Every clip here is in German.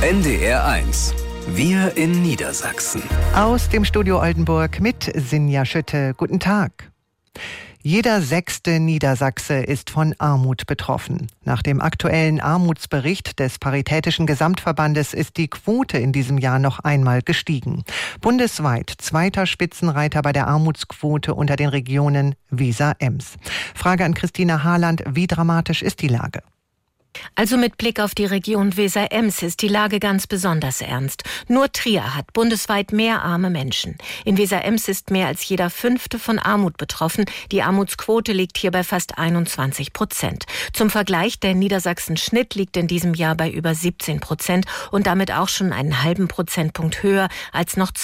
NDR1. Wir in Niedersachsen. Aus dem Studio Oldenburg mit Sinja Schütte. Guten Tag. Jeder 6. Niedersachse ist von Armut betroffen. Nach dem aktuellen Armutsbericht des Paritätischen Gesamtverbandes ist die Quote in diesem Jahr noch einmal gestiegen. Bundesweit zweiter Spitzenreiter bei der Armutsquote unter den Regionen Weser-Ems. Frage an Christina Harland: Wie dramatisch ist die Lage? Also mit Blick auf die Region Weser-Ems ist die Lage ganz besonders ernst. Nur Trier hat bundesweit mehr arme Menschen. In Weser-Ems ist mehr als jeder 5. von Armut betroffen. Die Armutsquote liegt hier bei fast 21%. Zum Vergleich, der Niedersachsen-Schnitt liegt in diesem Jahr bei über 17% und damit auch schon einen halben Prozentpunkt höher als noch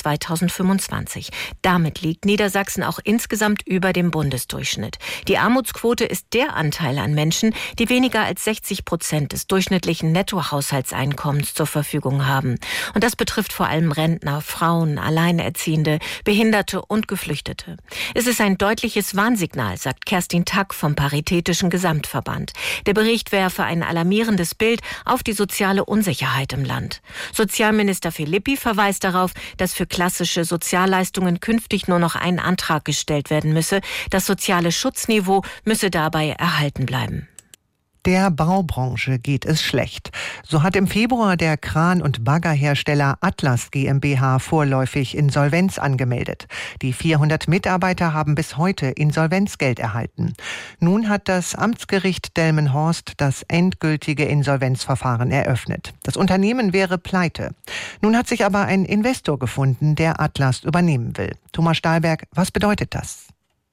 2025. Damit liegt Niedersachsen auch insgesamt über dem Bundesdurchschnitt. Die Armutsquote ist der Anteil an Menschen, die weniger als 60% des durchschnittlichen Nettohaushaltseinkommens zur Verfügung haben. Und das betrifft vor allem Rentner, Frauen, Alleinerziehende, Behinderte und Geflüchtete. Es ist ein deutliches Warnsignal, sagt Kerstin Tack vom Paritätischen Gesamtverband. Der Bericht werfe ein alarmierendes Bild auf die soziale Unsicherheit im Land. Sozialminister Philippi verweist darauf, dass für klassische Sozialleistungen künftig nur noch ein Antrag gestellt werden müsse. Das soziale Schutzniveau müsse dabei erhalten bleiben. Der Baubranche geht es schlecht. So hat im Februar der Kran- und Baggerhersteller Atlas GmbH vorläufig Insolvenz angemeldet. Die 400 Mitarbeiter haben bis heute Insolvenzgeld erhalten. Nun hat das Amtsgericht Delmenhorst das endgültige Insolvenzverfahren eröffnet. Das Unternehmen wäre pleite. Nun hat sich aber ein Investor gefunden, der Atlas übernehmen will. Thomas Stahlberg, was bedeutet das?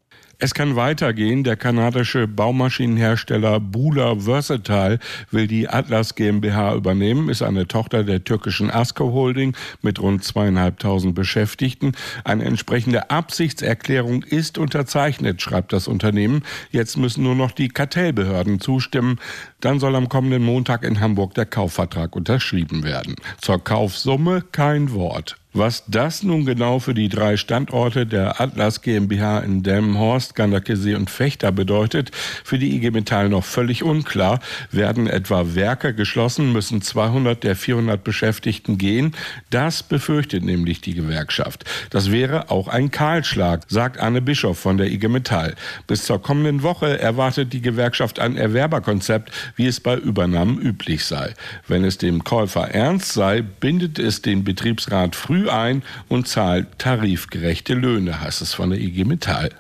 Es kann weitergehen. Der kanadische Baumaschinenhersteller Bula Versatile will die Atlas GmbH übernehmen, ist eine Tochter der türkischen Asko Holding mit rund 2.500 Beschäftigten. Eine entsprechende Absichtserklärung ist unterzeichnet, schreibt das Unternehmen. Jetzt müssen nur noch die Kartellbehörden zustimmen. Dann soll am kommenden Montag in Hamburg der Kaufvertrag unterschrieben werden. Zur Kaufsumme kein Wort. Was das nun genau für die 3 Standorte der Atlas GmbH in Delmenhorst, Ganderkesee und Vechta bedeutet, für die IG Metall noch völlig unklar. Werden etwa Werke geschlossen, müssen 200 der 400 Beschäftigten gehen. Das befürchtet nämlich die Gewerkschaft. Das wäre auch ein Kahlschlag, sagt Anne Bischof von der IG Metall. Bis zur kommenden Woche erwartet die Gewerkschaft ein Erwerberkonzept, wie es bei Übernahmen üblich sei. Wenn es dem Käufer ernst sei, bindet es den Betriebsrat früh ein und zahlt tarifgerechte Löhne, heißt es von der IG Metall.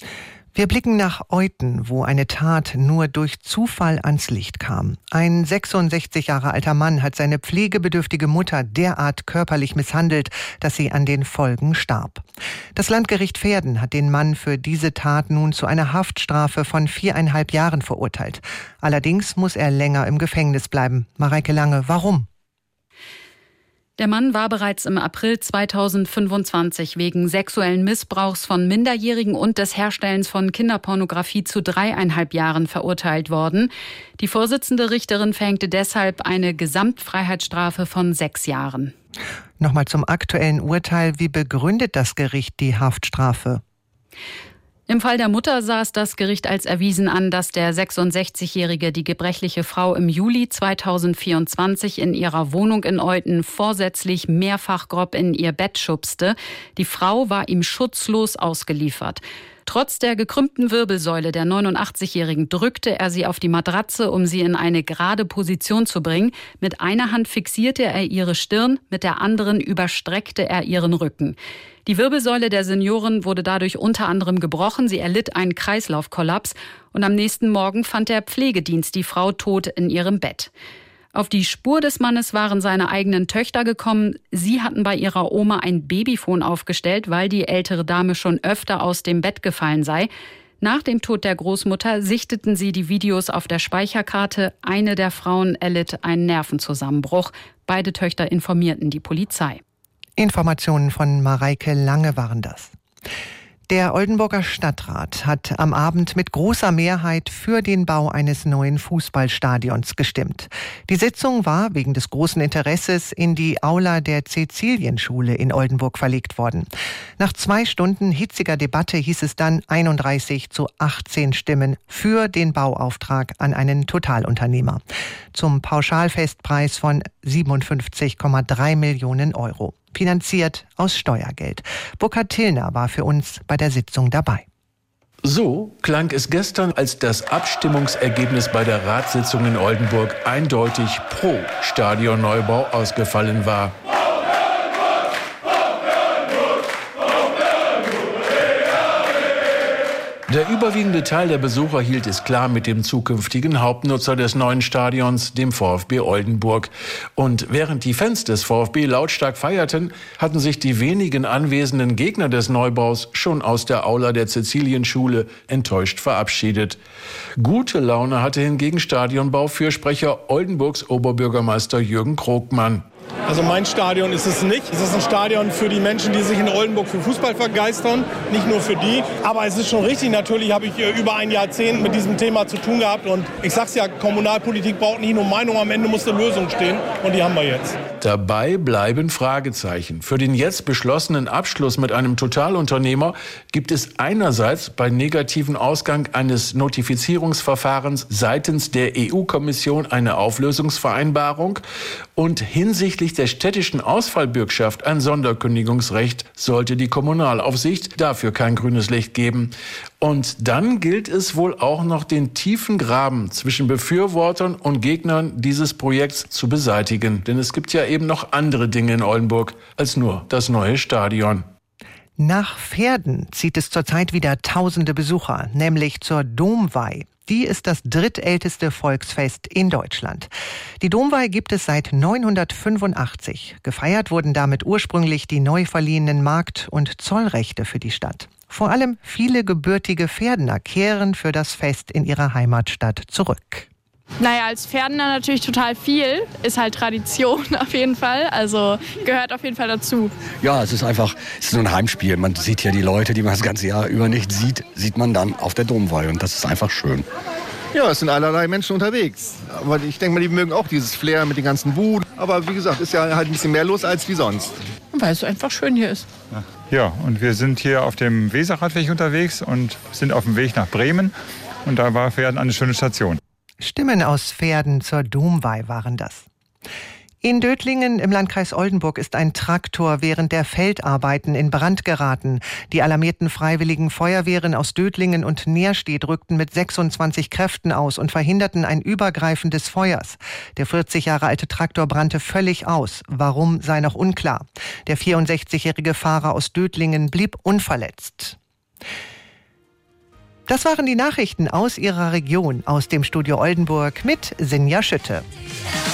Wir blicken nach Euthen, wo eine Tat nur durch Zufall ans Licht kam. Ein 66 Jahre alter Mann hat seine pflegebedürftige Mutter derart körperlich misshandelt, dass sie an den Folgen starb. Das Landgericht Verden hat den Mann für diese Tat nun zu einer Haftstrafe von 4,5 Jahren verurteilt. Allerdings muss er länger im Gefängnis bleiben. Mareike Lange, warum? Der Mann war bereits im April 2025 wegen sexuellen Missbrauchs von Minderjährigen und des Herstellens von Kinderpornografie zu 3,5 Jahren verurteilt worden. Die Vorsitzende Richterin verhängte deshalb eine Gesamtfreiheitsstrafe von 6 Jahren. Nochmal zum aktuellen Urteil. Wie begründet das Gericht die Haftstrafe? Im Fall der Mutter sah es das Gericht als erwiesen an, dass der 66-Jährige die gebrechliche Frau im Juli 2024 in ihrer Wohnung in Euthen vorsätzlich mehrfach grob in ihr Bett schubste. Die Frau war ihm schutzlos ausgeliefert. Trotz der gekrümmten Wirbelsäule der 89-Jährigen drückte er sie auf die Matratze, um sie in eine gerade Position zu bringen. Mit einer Hand fixierte er ihre Stirn, mit der anderen überstreckte er ihren Rücken. Die Wirbelsäule der Seniorin wurde dadurch unter anderem gebrochen. Sie erlitt einen Kreislaufkollaps und am nächsten Morgen fand der Pflegedienst die Frau tot in ihrem Bett. Auf die Spur des Mannes waren seine eigenen Töchter gekommen. Sie hatten bei ihrer Oma ein Babyphon aufgestellt, weil die ältere Dame schon öfter aus dem Bett gefallen sei. Nach dem Tod der Großmutter sichteten sie die Videos auf der Speicherkarte. Eine der Frauen erlitt einen Nervenzusammenbruch. Beide Töchter informierten die Polizei. Informationen von Mareike Lange waren das. Der Oldenburger Stadtrat hat am Abend mit großer Mehrheit für den Bau eines neuen Fußballstadions gestimmt. Die Sitzung war wegen des großen Interesses in die Aula der Cäcilienschule in Oldenburg verlegt worden. Nach 2 Stunden hitziger Debatte hieß es dann 31:18 Stimmen für den Bauauftrag an einen Totalunternehmer. Zum Pauschalfestpreis von 57,3 Millionen Euro. Finanziert aus Steuergeld. Burkhard Tillner war für uns bei der Sitzung dabei. So klang es gestern, als das Abstimmungsergebnis bei der Ratssitzung in Oldenburg eindeutig pro Stadionneubau ausgefallen war. Der überwiegende Teil der Besucher hielt es klar mit dem zukünftigen Hauptnutzer des neuen Stadions, dem VfB Oldenburg. Und während die Fans des VfB lautstark feierten, hatten sich die wenigen anwesenden Gegner des Neubaus schon aus der Aula der Cäcilienschule enttäuscht verabschiedet. Gute Laune hatte hingegen Stadionbaufürsprecher Oldenburgs Oberbürgermeister Jürgen Krogmann. Also mein Stadion ist es nicht. Es ist ein Stadion für die Menschen, die sich in Oldenburg für Fußball begeistern, nicht nur für die. Aber es ist schon richtig, natürlich habe ich über ein Jahrzehnt mit diesem Thema zu tun gehabt. Und ich sag's ja, Kommunalpolitik braucht nicht nur Meinung, am Ende muss eine Lösung stehen. Und die haben wir jetzt. Dabei bleiben Fragezeichen. Für den jetzt beschlossenen Abschluss mit einem Totalunternehmer gibt es einerseits bei negativen Ausgang eines Notifizierungsverfahrens seitens der EU-Kommission eine Auflösungsvereinbarung und hinsichtlich der städtischen Ausfallbürgschaft ein Sonderkündigungsrecht, sollte die Kommunalaufsicht dafür kein grünes Licht geben. Und dann gilt es wohl auch noch, den tiefen Graben zwischen Befürwortern und Gegnern dieses Projekts zu beseitigen. Denn es gibt ja eben noch andere Dinge in Oldenburg als nur das neue Stadion. Nach Verden zieht es zurzeit wieder tausende Besucher, nämlich zur Domweih. Die ist das drittälteste Volksfest in Deutschland. Die Domweih gibt es seit 985. Gefeiert wurden damit ursprünglich die neu verliehenen Markt- und Zollrechte für die Stadt. Vor allem viele gebürtige Verdener kehren für das Fest in ihre Heimatstadt zurück. Naja, als Verdener natürlich total viel. Ist halt Tradition auf jeden Fall. Also gehört auf jeden Fall dazu. Ja, es ist so ein Heimspiel. Man sieht ja die Leute, die man das ganze Jahr über nicht sieht, sieht man dann auf der Domweih. Und das ist einfach schön. Ja, es sind allerlei Menschen unterwegs. Aber ich denke mal, die mögen auch dieses Flair mit den ganzen Buden. Aber wie gesagt, ist ja halt ein bisschen mehr los als wie sonst. Weil es einfach schön hier ist. Ja, und wir sind hier auf dem Weserradweg unterwegs und sind auf dem Weg nach Bremen. Und da war Verden eine schöne Station. Stimmen aus Verden zur Domweih waren das. In Dötlingen im Landkreis Oldenburg ist ein Traktor während der Feldarbeiten in Brand geraten. Die alarmierten freiwilligen Feuerwehren aus Dötlingen und Nerstedt rückten mit 26 Kräften aus und verhinderten ein Übergreifen des Feuers. Der 40 Jahre alte Traktor brannte völlig aus. Warum, sei noch unklar. Der 64-jährige Fahrer aus Dötlingen blieb unverletzt. Das waren die Nachrichten aus Ihrer Region, aus dem Studio Oldenburg mit Sinja Schütte.